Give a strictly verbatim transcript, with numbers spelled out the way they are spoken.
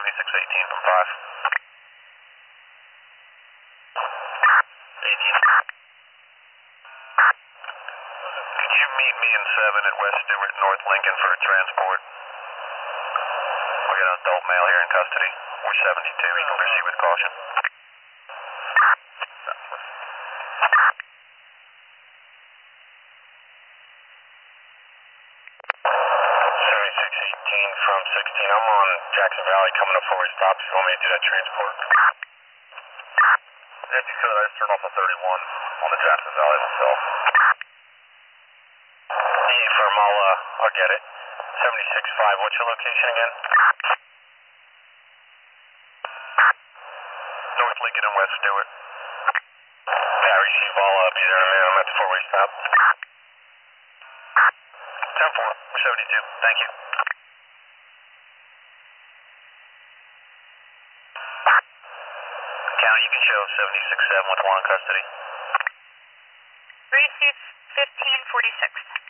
seventy-six eighteen from five. eighteen. Could you meet me in seven at West Stewart, North Lincoln for a transport? We got an adult male here in custody. We're seventy-two. You can proceed with caution. seventy-six eighteen from sixteen. I'm on Jackson Valley coming up before he stops. You want me to do that transport? If you could, I just turned off the thirty-one on the Jackson Valley myself. Hey, firm, I'll, uh, I'll get it. seventy-six five, what's your location again? North Lincoln and West Stewart. Yeah, I receive. I'll uh, be there in a minute. I'm at the four-way stop. ten four, we're seventy-two. Thank you. County, you can show seventy-six seven with one in custody. Receive fifteen forty-six.